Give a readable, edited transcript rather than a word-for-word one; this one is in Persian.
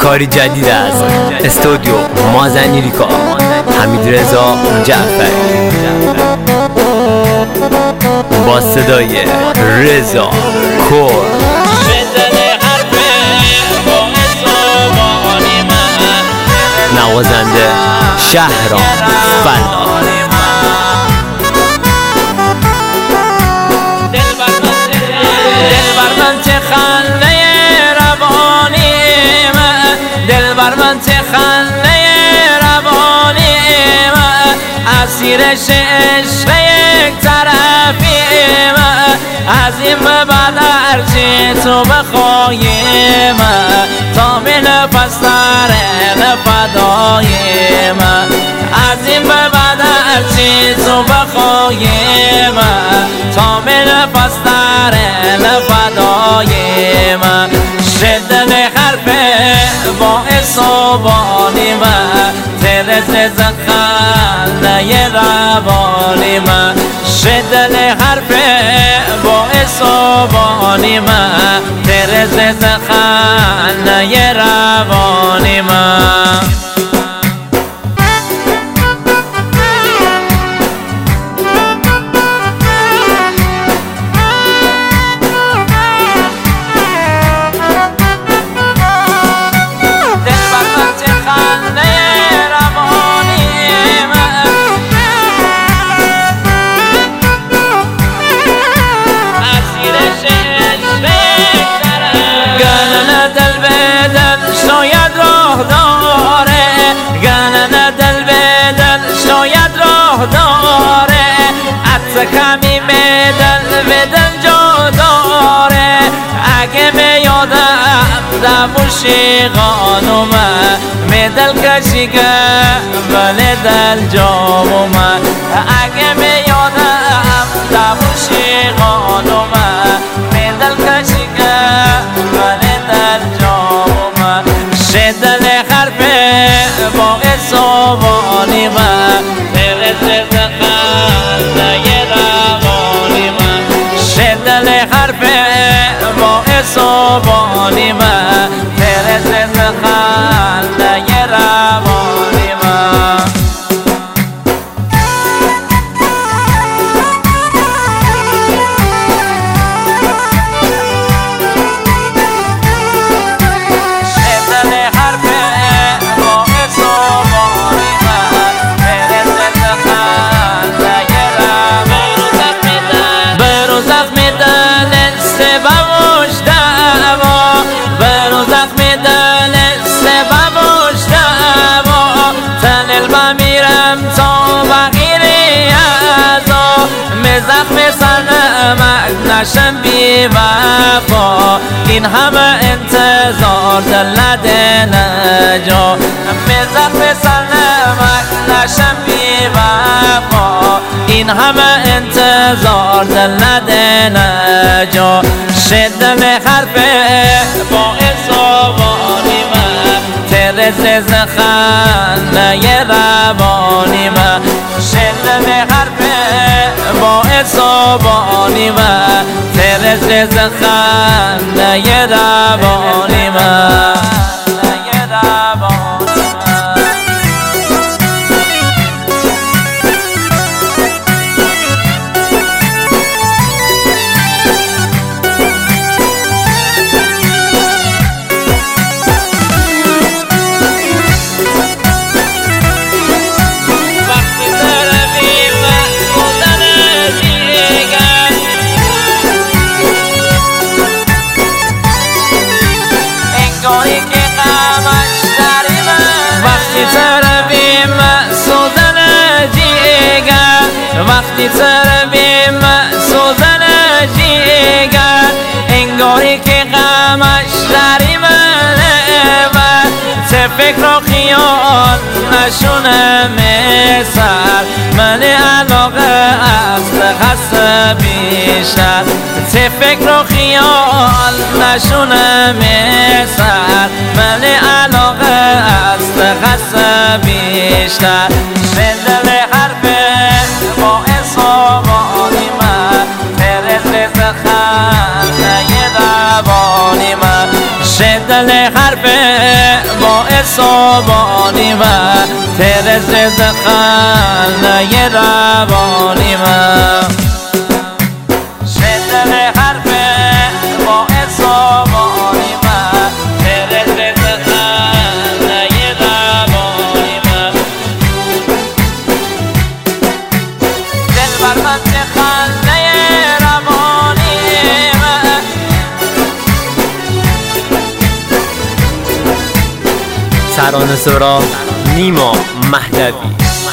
کاری جدید از استودیو مازنی ریکا حمیدرضا جعفری با صدای رضا کور. نوازنده شهرام فلا. دلبر من چه خنده روانی من، دلبر من چه خنده روانی من، اسیرش عشق یک طرفی من، از این به بعد هرچی تو بخوای من، تا می نفس تره فدای من، از این به بعد هرچی تو بخوای من، تا می نفس تره فدای من. شدن حرف باعث و بانی من، ترس خنده روانی من، شدن حرف باعث و بانی من، ترس خنده روانی من. کمی به دل جا داره، اگه به یادم دموشی خانومه، می دل کشی که ولی دل جامومه، اگه به یادم دموشی خانومه، می دل کشی که ولی دل جامومه. شدن حرف باعث و بانی من، ترس حرف باعث و بانی من، ترس خنده روانی من. شدن حرف باعث و بانی من، ترس خنده روانی من. برو زخم سببوش دوا، برو زخم دل سببوش دوا، تنل بمیرم تا بغیری ازا، می زخم سرنمک نشم بی وفا، این همه انتظار دلد نجا، می زخم سرنمک نشم بی وفا، این همه انتظار دلد نجا. شدن حرف باعث و بانی من، ترس خنده روانی من، شدن حرف باعث و بانی من، ترس خنده روانی من. وقتی تربیم سوزن جیگر، انگاری که غمش داری منه و چه فکر و خیال نشونه میسر، من علاقه از خسته بیشتر، چه فکر و خیال نشونه میسر، من علاقه از خسته بیشتر. شدن حرف باعث و بانی من، ترس خنده روانی من، شدن حرف صابانی من ترز خنده روانی من شدر حرف با صابانی من ترز خنده روانی من دل بر من چه خنده روانی من ترانه سرا نیما مهدوی.